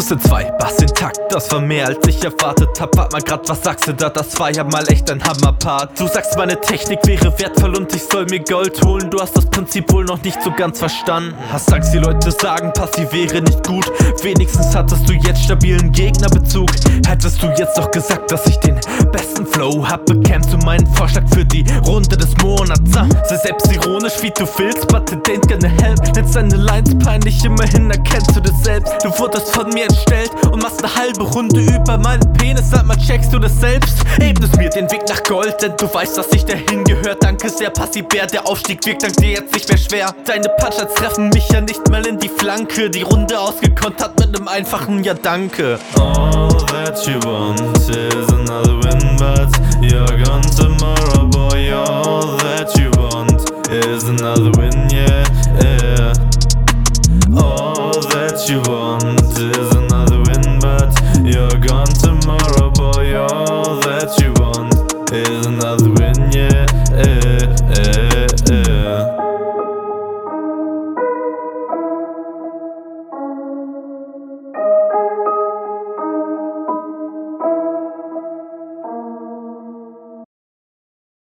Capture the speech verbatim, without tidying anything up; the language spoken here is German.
Plus in zwei, Bass intakt, das war mehr als ich erwartet hab. Wart mal grad, was sagst du da, das war ja mal echt ein Hammerpart. Du sagst, meine Technik wäre wertvoll und ich soll mir Gold holen. Du hast das Prinzip wohl noch nicht so ganz verstanden. Hast Angst, die Leute sagen, passiv wäre nicht gut. Wenigstens hattest du jetzt stabilen Gegnerbezug. Hättest du jetzt doch gesagt, dass ich den besten Flow hab, bekämst du meinen Vorschlag für die Runde des Monats. Sei selbstironisch, wie du willst, but it ain't gonna help. Nennst deine Lines peinlich, immerhin erkennst du das selbst. Du wurdest von mir entstellt und machst eine halbe Runde über meinen Penis. Sag mal, checkst du das selbst? Ebnest mir den Weg nach Gold, denn du weißt, dass ich dahin gehört. Danke sehr, Passibär, der Aufstieg wirkt dank dir jetzt nicht mehr schwer. Deine Punchlines treffen mich ja nicht mal in die Flanke. Die Runde ausgekontert mit nem einfachen Ja danke. All that you want is another win, but you're gone tomorrow, boy. All that you want is another win, yeah, yeah. All that you want is